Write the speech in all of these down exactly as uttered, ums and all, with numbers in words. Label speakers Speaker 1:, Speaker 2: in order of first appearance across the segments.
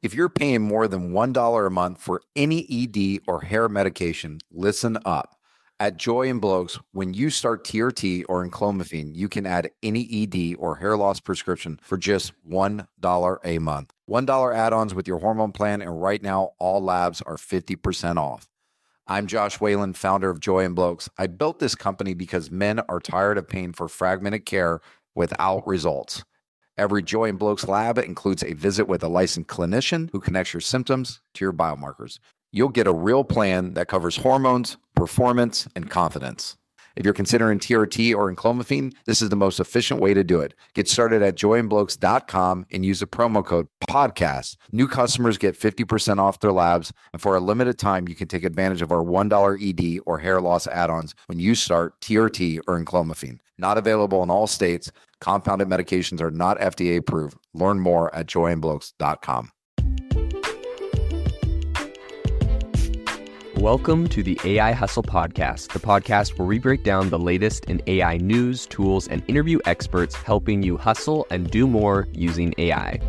Speaker 1: If you're paying more than one dollar a month for any E D or hair medication, listen up. At Joy and Blokes, when you start T R T or enclomiphene, you can add any E D or hair loss prescription for just one dollar a month. one dollar add-ons with your hormone plan, and right now, all labs are fifty percent off. I'm Josh Whalen, founder of Joy and Blokes. I built this company because men are tired of paying for fragmented care without results. Every Joy and Blokes lab includes a visit with a licensed clinician who connects your symptoms to your biomarkers. You'll get a real plan that covers hormones, performance, and confidence. If you're considering T R T or enclomiphene, this is the most efficient way to do it. Get started at joy and blokes dot com and use the promo code PODCAST. New customers get fifty percent off their labs, and for a limited time, you can take advantage of our one dollar E D or hair loss add-ons when you start T R T or enclomiphene. Not available in all states. Compounded medications are not F D A approved. Learn more at joy and blokes dot com.
Speaker 2: Welcome to the A I Hustle Podcast, the podcast where we break down the latest in A I news, tools, and interview experts helping you hustle and do more using A I.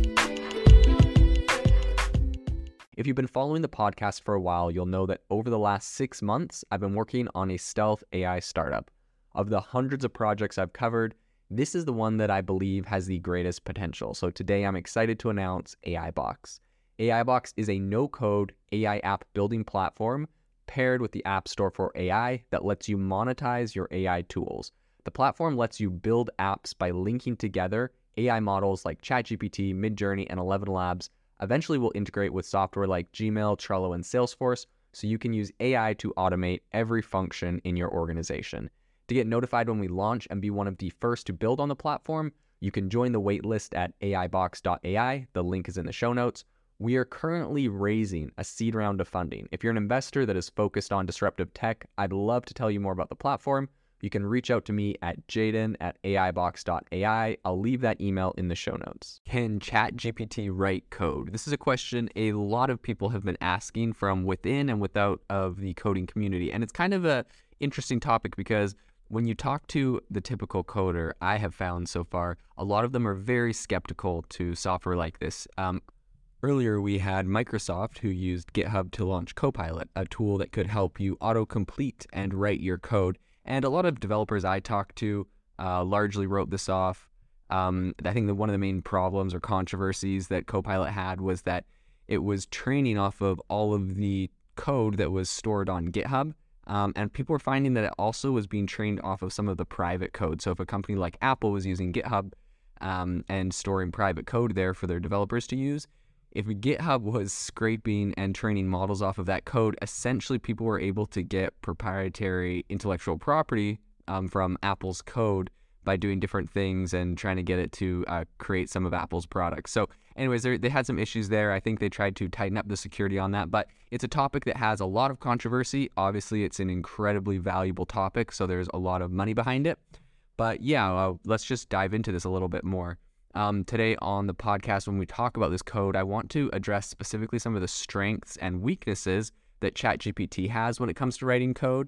Speaker 2: If you've been following the podcast for a while, you'll know that over the last six months, I've been working on a stealth A I startup. Of the hundreds of projects I've covered, this is the one that I believe has the greatest potential. So today I'm excited to announce AIBox. AIBox is a no-code A I app building platform paired with the App Store for A I that lets you monetize your A I tools. The platform lets you build apps by linking together A I models like ChatGPT, Midjourney, and Eleven Labs. Eventually will integrate with software like Gmail, Trello, and Salesforce, so you can use A I to automate every function in your organization. To get notified when we launch and be one of the first to build on the platform, you can join the waitlist at A I box dot A I. The link is in the show notes. We are currently raising a seed round of funding. If you're an investor that is focused on disruptive tech, I'd love to tell you more about the platform. You can reach out to me at jaden at A I box dot A I. I'll leave that email in the show notes. Can ChatGPT write code? This is a question a lot of people have been asking from within and without of the coding community. And it's kind of a interesting topic because when you talk to the typical coder I have found so far, a lot of them are very skeptical to software like this. Um, Earlier, we had Microsoft, who used GitHub to launch Copilot, a tool that could help you autocomplete and write your code. And a lot of developers I talked to uh, largely wrote this off. Um, I think that one of the main problems or controversies that Copilot had was that it was training off of all of the code that was stored on GitHub. Um, and people were finding that it also was being trained off of some of the private code. So if a company like Apple was using GitHub um, and storing private code there for their developers to use, if GitHub was scraping and training models off of that code, essentially people were able to get proprietary intellectual property um, from Apple's code by doing different things and trying to get it to uh, create some of Apple's products. So anyways, they had some issues there. I think they tried to tighten up the security on that, but it's a topic that has a lot of controversy. Obviously, it's an incredibly valuable topic, so there's a lot of money behind it. But yeah, uh, let's just dive into this a little bit more. Um, today on the podcast, when we talk about this code, I want to address specifically some of the strengths and weaknesses that ChatGPT has when it comes to writing code,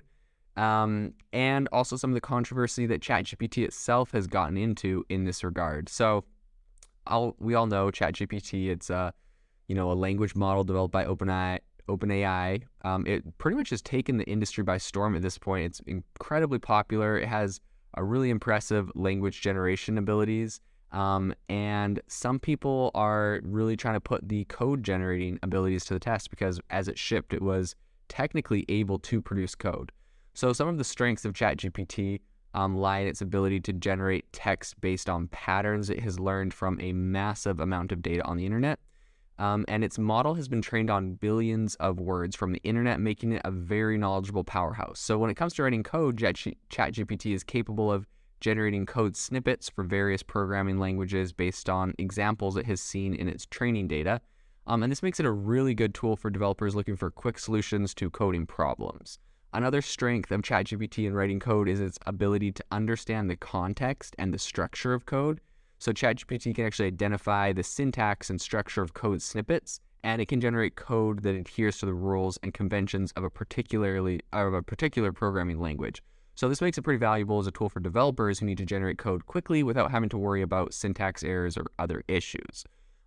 Speaker 2: um, and also some of the controversy that ChatGPT itself has gotten into in this regard. So, I'll, we all know ChatGPT. It's a, you know, a language model developed by OpenAI. OpenAI. Um, it pretty much has taken the industry by storm at this point. It's incredibly popular. It has a really impressive language generation abilities. Um, and some people are really trying to put the code generating abilities to the test because as it shipped, it was technically able to produce code. So some of the strengths of ChatGPT um, lie in its ability to generate text based on patterns it has learned from a massive amount of data on the internet. Um, and its model has been trained on billions of words from the internet, making it a very knowledgeable powerhouse. So when it comes to writing code, ChatGPT is capable of generating code snippets for various programming languages based on examples it has seen in its training data. Um, and this makes it a really good tool for developers looking for quick solutions to coding problems. Another strength of ChatGPT in writing code is its ability to understand the context and the structure of code. So ChatGPT can actually identify the syntax and structure of code snippets, and it can generate code that adheres to the rules and conventions of a particularly of a particular programming language. So this makes it pretty valuable as a tool for developers who need to generate code quickly without having to worry about syntax errors or other issues.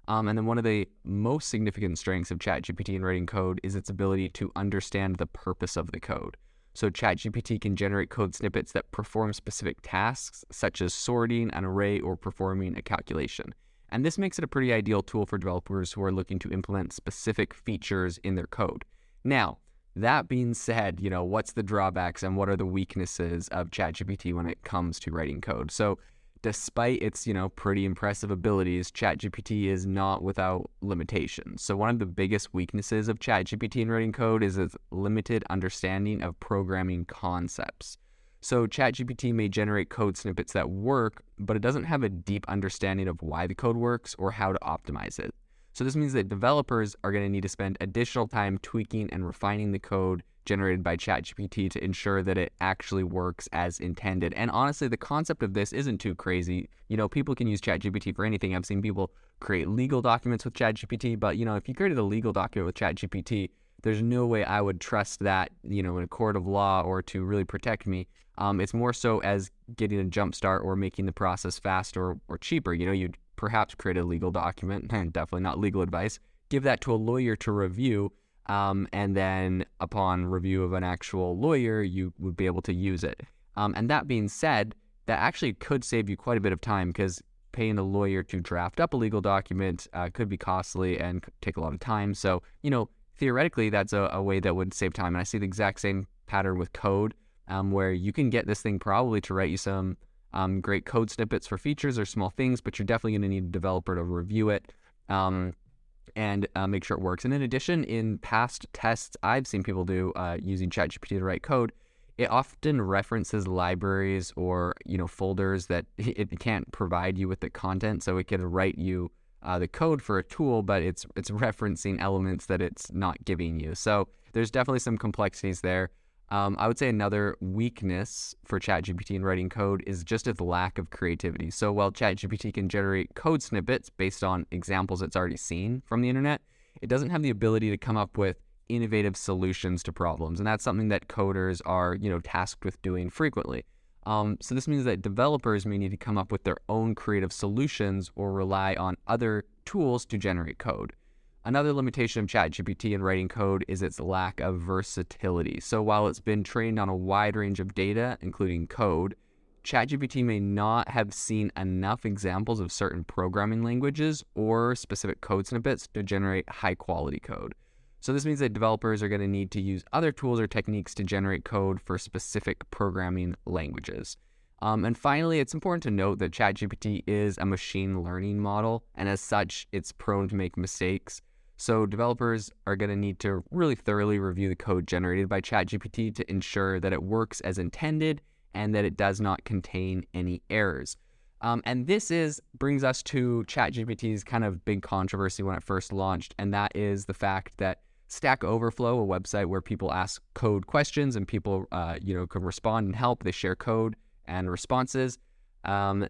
Speaker 2: Um, and then one of the most significant strengths of ChatGPT in writing code is its ability to understand the purpose of the code. So ChatGPT can generate code snippets that perform specific tasks, such as sorting an array or performing a calculation. And this makes it a pretty ideal tool for developers who are looking to implement specific features in their code. Now, that being said, you know, what's the drawbacks and what are the weaknesses of ChatGPT when it comes to writing code? So despite its, you know, pretty impressive abilities, ChatGPT is not without limitations. So one of the biggest weaknesses of ChatGPT in writing code is its limited understanding of programming concepts. So ChatGPT may generate code snippets that work, but it doesn't have a deep understanding of why the code works or how to optimize it. So this means that developers are going to need to spend additional time tweaking and refining the code generated by ChatGPT to ensure that it actually works as intended. And honestly, the concept of this isn't too crazy. You know, people can use ChatGPT for anything. I've seen people create legal documents with ChatGPT, but you know, if you created a legal document with ChatGPT, there's no way I would trust that, you know, in a court of law or to really protect me. Um, it's more so as getting a jump start or making the process faster or, or cheaper. You know, you'd perhaps create a legal document, and definitely not legal advice, give that to a lawyer to review, um, and then upon review of an actual lawyer, you would be able to use it. Um, and that being said, that actually could save you quite a bit of time because paying a lawyer to draft up a legal document uh, could be costly and could take a lot of time. So, you know, theoretically, that's a, a way that would save time. And I see the exact same pattern with code, um, where you can get this thing probably to write you some um, great code snippets for features or small things, but you're definitely going to need a developer to review it um, and uh, make sure it works. And in addition, in past tests I've seen people do uh, using ChatGPT to write code, it often references libraries or, you know, folders that it can't provide you with the content, so it can write you uh, the code for a tool, but it's it's referencing elements that it's not giving you. So there's definitely some complexities there. Um, I would say another weakness for ChatGPT in writing code is just its lack of creativity. So while ChatGPT can generate code snippets based on examples it's already seen from the internet, it doesn't have the ability to come up with innovative solutions to problems. And that's something that coders are, you know, tasked with doing frequently. Um, so this means that developers may need to come up with their own creative solutions or rely on other tools to generate code. Another limitation of ChatGPT in writing code is its lack of versatility. So while it's been trained on a wide range of data, including code, ChatGPT may not have seen enough examples of certain programming languages or specific code snippets to generate high-quality code. So this means that developers are going to need to use other tools or techniques to generate code for specific programming languages. Um, and finally, it's important to note that ChatGPT is a machine learning model, and as such, it's prone to make mistakes. So developers are going to need to really thoroughly review the code generated by ChatGPT to ensure that it works as intended and that it does not contain any errors. Um, and this is brings us to ChatGPT's kind of big controversy when it first launched, and that is the fact that Stack Overflow, a website where people ask code questions and people, uh, you know, can respond and help. They share code and responses. Um,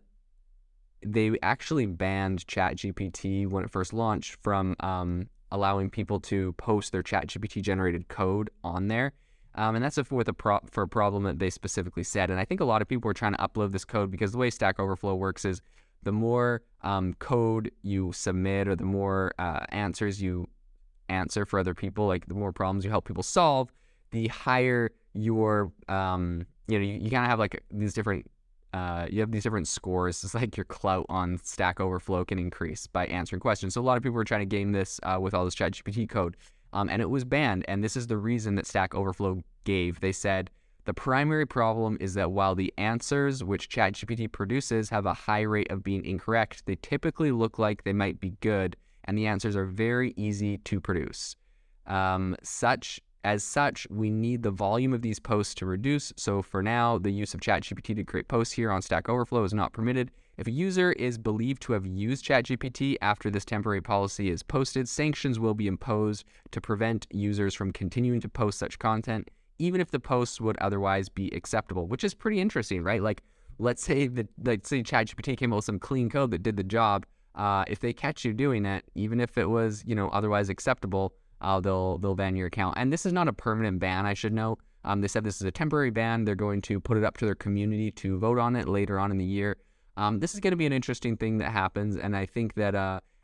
Speaker 2: they actually banned ChatGPT when it first launched from um, allowing people to post their ChatGPT generated code on there. Um, and that's a, with a pro- for a problem that they specifically said. And I think a lot of people were trying to upload this code because the way Stack Overflow works is the more um, code you submit or the more uh, answers you answer for other people, like the more problems you help people solve, the higher your, um, you know, you, you kind of have like these different, uh, you have these different scores. It's like your clout on Stack Overflow can increase by answering questions. So a lot of people were trying to game this uh, with all this ChatGPT code. Um, and it was banned, and this is the reason that Stack Overflow gave. They said, the primary problem is that while the answers which ChatGPT produces have a high rate of being incorrect, they typically look like they might be good, and the answers are very easy to produce. Um, such As such, we need the volume of these posts to reduce, so for now, the use of ChatGPT to create posts here on Stack Overflow is not permitted. If a user is believed to have used ChatGPT after this temporary policy is posted, sanctions will be imposed to prevent users from continuing to post such content, even if the posts would otherwise be acceptable, which is pretty interesting, right? Like, let's say that, let's say ChatGPT came up with some clean code that did the job. Uh, if they catch you doing it, even if it was, you know, otherwise acceptable, uh, they'll they'll ban your account. And this is not a permanent ban, I should know. Um, they said this is a temporary ban. They're going to put it up to their community to vote on it later on in the year. Um, this is going to be an interesting thing that happens, and I think that uh,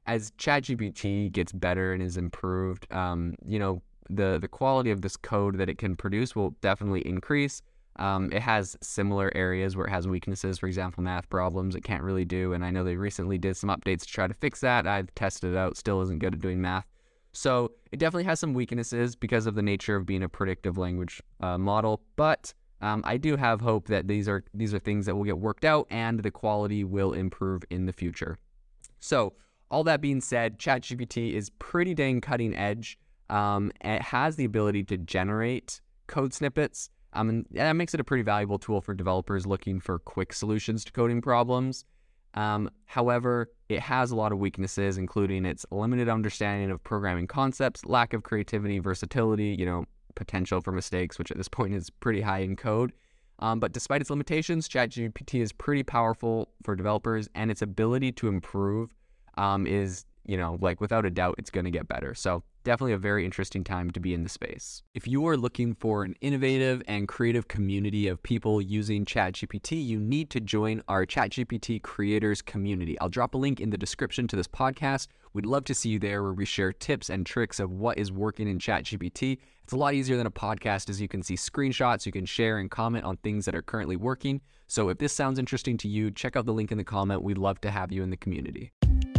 Speaker 2: as ChatGPT gets better and is improved, um, you know, the the quality of this code that it can produce will definitely increase. Um, it has similar areas where it has weaknesses. For example, math problems it can't really do, and I know they recently did some updates to try to fix that. I've tested it out, still isn't good at doing math. So it definitely has some weaknesses because of the nature of being a predictive language uh, model, but um, I do have hope that these are these are things that will get worked out and the quality will improve in the future. So all that being said, ChatGPT is pretty dang cutting edge. Um, it has the ability to generate code snippets, um, and that makes it a pretty valuable tool for developers looking for quick solutions to coding problems. Um, however, it has a lot of weaknesses, including its limited understanding of programming concepts, lack of creativity, versatility, you know, potential for mistakes, which at this point is pretty high in code. Um, but despite its limitations, ChatGPT is pretty powerful for developers, and its ability to improve um, is, you know, like without a doubt, it's going to get better. So definitely a very interesting time to be in the space. If you are looking for an innovative and creative community of people using ChatGPT, you need to join our ChatGPT creators community. I'll drop a link in the description to this podcast. We'd love to see you there, where we share tips and tricks of what is working in ChatGPT. It's a lot easier than a podcast, as you can see screenshots, you can share and comment on things that are currently working. So if this sounds interesting to you, check out the link in the comment. We'd love to have you in the community.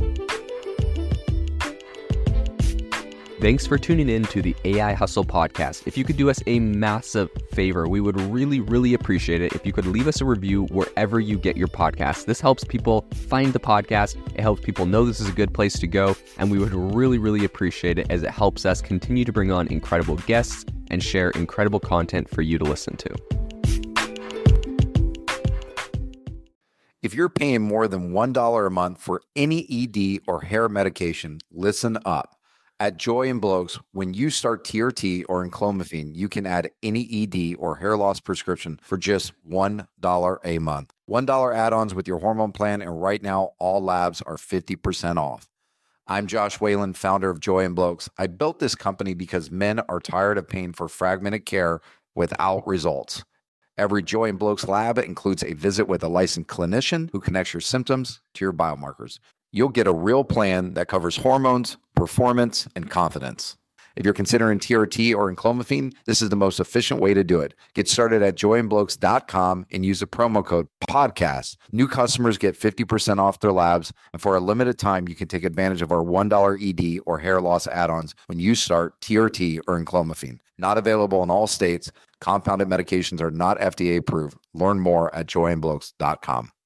Speaker 2: Thanks for tuning in to the A I Hustle podcast. If you could do us a massive favor, we would really, really appreciate it if you could leave us a review wherever you get your podcasts. This helps people find the podcast. It helps people know this is a good place to go. And we would really, really appreciate it, as it helps us continue to bring on incredible guests and share incredible content for you to listen to.
Speaker 1: If you're paying more than one dollar a month for any E D or hair medication, listen up. At Joy and Blokes, when you start T R T or enclomiphene, you can add any E D or hair loss prescription for just one dollar a month. one dollar add-ons with your hormone plan, and right now, all labs are fifty percent off. I'm Josh Whalen, founder of Joy and Blokes. I built this company because men are tired of paying for fragmented care without results. Every Joy and Blokes lab includes a visit with a licensed clinician who connects your symptoms to your biomarkers. You'll get a real plan that covers hormones, performance, and confidence. If you're considering T R T or enclomiphene, this is the most efficient way to do it. Get started at joy and blokes dot com and use the promo code PODCAST. New customers get fifty percent off their labs, and for a limited time, you can take advantage of our one dollar E D or hair loss add-ons when you start T R T or enclomiphene. Not available in all states. Compounded medications are not F D A approved. Learn more at joy and blokes dot com.